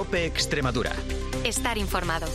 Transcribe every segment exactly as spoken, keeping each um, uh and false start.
COPE Extremadura. Estar informado.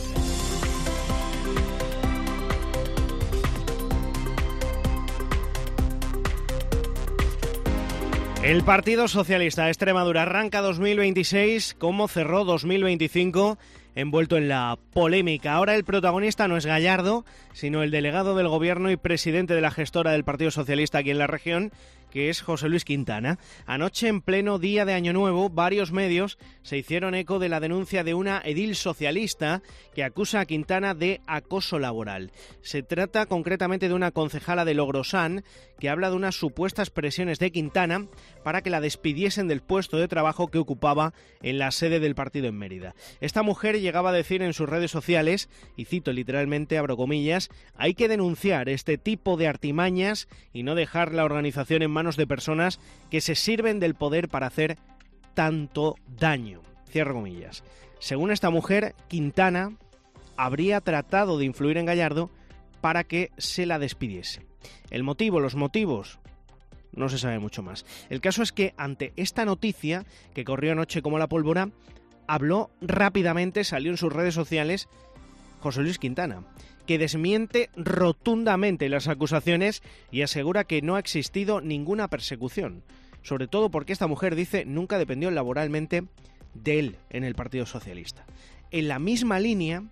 El Partido Socialista de Extremadura arranca dos mil veintiséis como cerró dos mil veinticinco, envuelto en la polémica. Ahora el protagonista no es Gallardo, sino el delegado del Gobierno y presidente de la gestora del Partido Socialista aquí en la región, que es José Luis Quintana. Anoche, en pleno día de Año Nuevo, varios medios se hicieron eco de la denuncia de una edil socialista que acusa a Quintana de acoso laboral. Se trata concretamente de una concejala de Logrosán que habla de unas supuestas presiones de Quintana para que la despidiesen del puesto de trabajo que ocupaba en la sede del partido en Mérida. Esta mujer llegaba a decir en sus redes sociales, y cito literalmente, abro comillas, hay que denunciar este tipo de artimañas y no dejar la organización en manos de personas que se sirven del poder para hacer tanto daño. Cierro comillas. Según esta mujer, Quintana habría tratado de influir en Gallardo para que se la despidiese. El motivo, los motivos, no se sabe mucho más. El caso es que ante esta noticia, que corrió anoche como la pólvora, habló rápidamente, salió en sus redes sociales José Luis Quintana, que desmiente rotundamente las acusaciones y asegura que no ha existido ninguna persecución, sobre todo porque esta mujer dice nunca dependió laboralmente de él en el Partido Socialista. En la misma línea,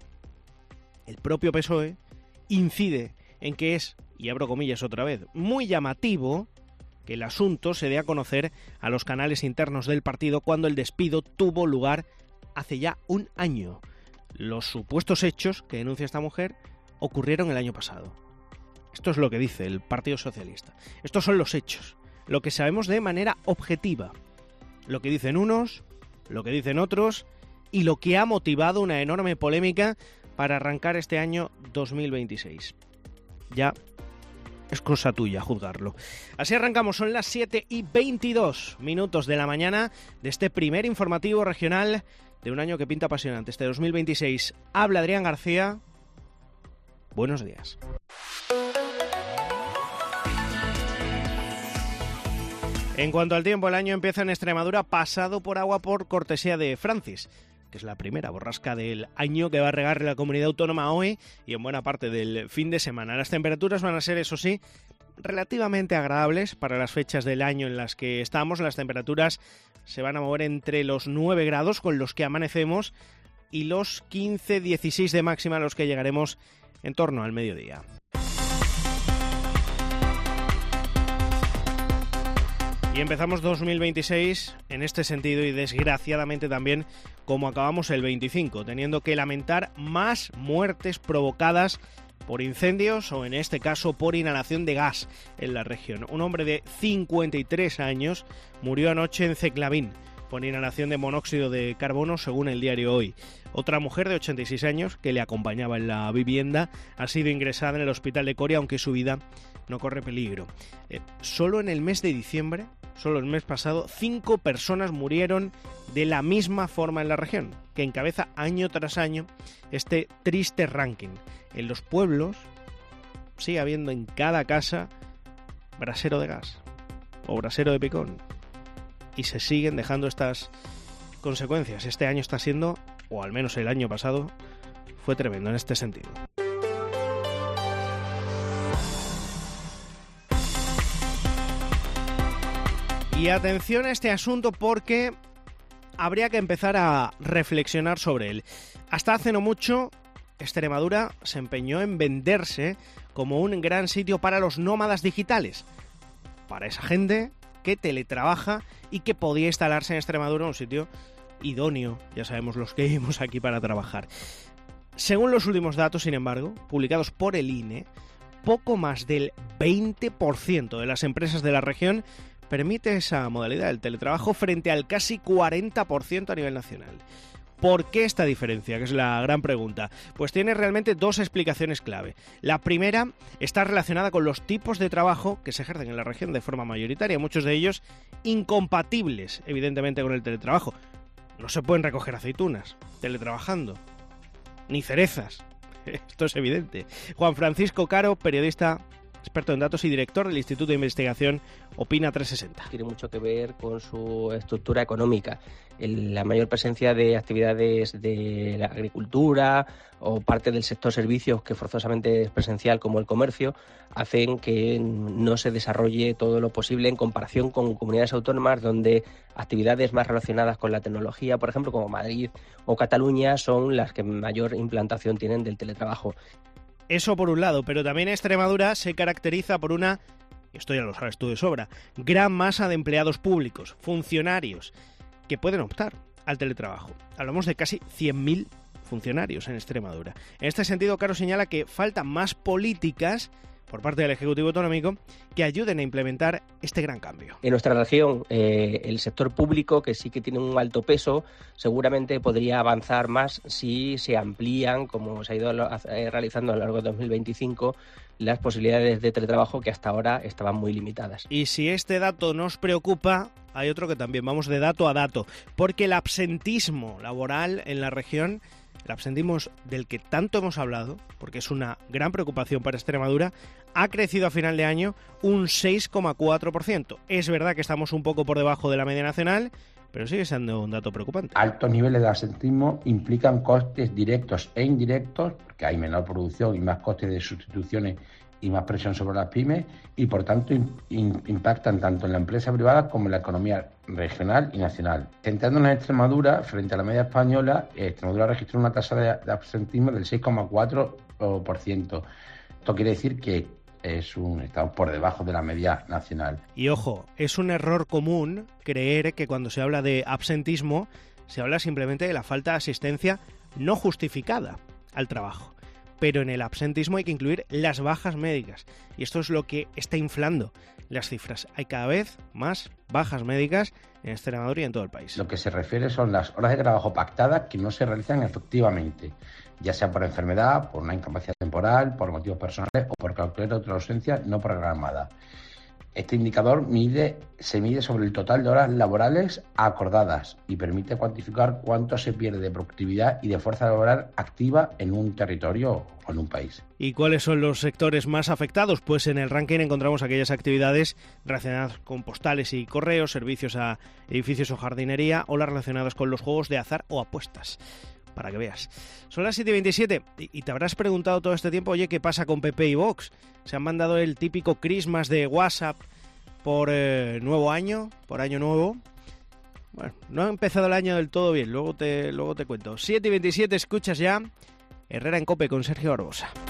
el propio P S O E incide en que es, y abro comillas otra vez, muy llamativo que el asunto se dé a conocer a los canales internos del partido cuando el despido tuvo lugar hace ya un año. Los supuestos hechos que denuncia esta mujer ocurrieron el año pasado. Esto es lo que dice el Partido Socialista. Estos son los hechos, lo que sabemos de manera objetiva, lo que dicen unos, lo que dicen otros y lo que ha motivado una enorme polémica para arrancar este año dos mil veintiséis. Ya es cosa tuya juzgarlo. Así arrancamos, son las siete y veintidós minutos de la mañana de este primer informativo regional de un año que pinta apasionante, este dos mil veintiséis. Habla Adrián García. Buenos días. En cuanto al tiempo, el año empieza en Extremadura pasado por agua por cortesía de Francis, que es la primera borrasca del año que va a regar la comunidad autónoma hoy y en buena parte del fin de semana. Las temperaturas van a ser, eso sí, relativamente agradables para las fechas del año en las que estamos. Las temperaturas se van a mover entre los nueve grados con los que amanecemos y los quince dieciséis de máxima a los que llegaremos en torno al mediodía. Y empezamos dos mil veintiséis en este sentido y desgraciadamente también como acabamos el veinticinco, teniendo que lamentar más muertes provocadas por incendios o en este caso por inhalación de gas en la región. Un hombre de cincuenta y tres años murió anoche en Ceclavín por inhalación de monóxido de carbono, según el diario Hoy. Otra mujer de ochenta y seis años que le acompañaba en la vivienda ha sido ingresada en el hospital de Coria, aunque su vida no corre peligro. Eh, solo en el mes de diciembre, solo el mes pasado, cinco personas murieron de la misma forma en la región, que encabeza año tras año este triste ranking. En los pueblos sigue habiendo en cada casa brasero de gas o brasero de picón y se siguen dejando estas consecuencias. Este año está siendo, o al menos el año pasado, fue tremendo en este sentido. Y atención a este asunto porque habría que empezar a reflexionar sobre él. Hasta hace no mucho, Extremadura se empeñó en venderse como un gran sitio para los nómadas digitales, para esa gente que teletrabaja y que podía instalarse en Extremadura, un sitio idóneo, ya sabemos los que vivimos aquí para trabajar. Según los últimos datos, sin embargo, publicados por el I N E, poco más del veinte por ciento de las empresas de la región permite esa modalidad del teletrabajo frente al casi cuarenta por ciento a nivel nacional. ¿Por qué esta diferencia? Que es la gran pregunta. Pues tiene realmente dos explicaciones clave. La primera está relacionada con los tipos de trabajo que se ejercen en la región de forma mayoritaria, muchos de ellos incompatibles, evidentemente, con el teletrabajo. No se pueden recoger aceitunas teletrabajando, ni cerezas. Esto es evidente. Juan Francisco Caro, periodista experto en datos y director del Instituto de Investigación Opina trescientos sesenta. Tiene mucho que ver con su estructura económica. El, la mayor presencia de actividades de la agricultura o parte del sector servicios, que forzosamente es presencial, como el comercio, hacen que no se desarrolle todo lo posible en comparación con comunidades autónomas donde actividades más relacionadas con la tecnología, por ejemplo, como Madrid o Cataluña, son las que mayor implantación tienen del teletrabajo. Eso por un lado, pero también Extremadura se caracteriza por una, y esto ya lo sabes tú de sobra, gran masa de empleados públicos, funcionarios, que pueden optar al teletrabajo. Hablamos de casi cien mil funcionarios en Extremadura. En este sentido, Caro señala que faltan más políticas por parte del Ejecutivo Autonómico que ayuden a implementar este gran cambio. En nuestra región, eh, el sector público, que sí que tiene un alto peso, seguramente podría avanzar más si se amplían, como se ha ido eh, realizando a lo largo de dos mil veinticinco, las posibilidades de teletrabajo que hasta ahora estaban muy limitadas. Y si este dato nos preocupa, hay otro que también, vamos de dato a dato, porque el absentismo laboral en la región, el absentismo del que tanto hemos hablado, porque es una gran preocupación para Extremadura, ha crecido a final de año un seis coma cuatro por ciento. Es verdad que estamos un poco por debajo de la media nacional, pero sigue siendo un dato preocupante. Altos niveles de absentismo implican costes directos e indirectos, porque hay menor producción y más costes de sustituciones y más presión sobre las pymes, y por tanto in, in, impactan tanto en la empresa privada como en la economía regional y nacional. Centrándonos en Extremadura, frente a la media española, Extremadura registró una tasa de, de absentismo del seis coma cuatro por ciento. Esto quiere decir que es un estado por debajo de la media nacional. Y ojo, es un error común creer que cuando se habla de absentismo se habla simplemente de la falta de asistencia no justificada al trabajo. Pero en el absentismo hay que incluir las bajas médicas. Y esto es lo que está inflando las cifras. Hay cada vez más bajas médicas en Extremadura y en todo el país. Lo que se refiere son las horas de trabajo pactadas que no se realizan efectivamente, ya sea por enfermedad, por una incapacidad temporal, por motivos personales o por cualquier otra ausencia no programada. Este indicador mide, se mide sobre el total de horas laborales acordadas y permite cuantificar cuánto se pierde de productividad y de fuerza laboral activa en un territorio o en un país. ¿Y cuáles son los sectores más afectados? Pues en el ranking encontramos aquellas actividades relacionadas con postales y correos, servicios a edificios o jardinería, o las relacionadas con los juegos de azar o apuestas. Para que veas. Son las siete y veintisiete y te habrás preguntado todo este tiempo, oye, ¿qué pasa con P P y Vox? ¿Se han mandado el típico Christmas de WhatsApp por eh, nuevo año, por año nuevo? Bueno, no ha empezado el año del todo bien, luego te, luego te cuento. siete y veintisiete, escuchas ya Herrera en COPE con Sergio Barbosa.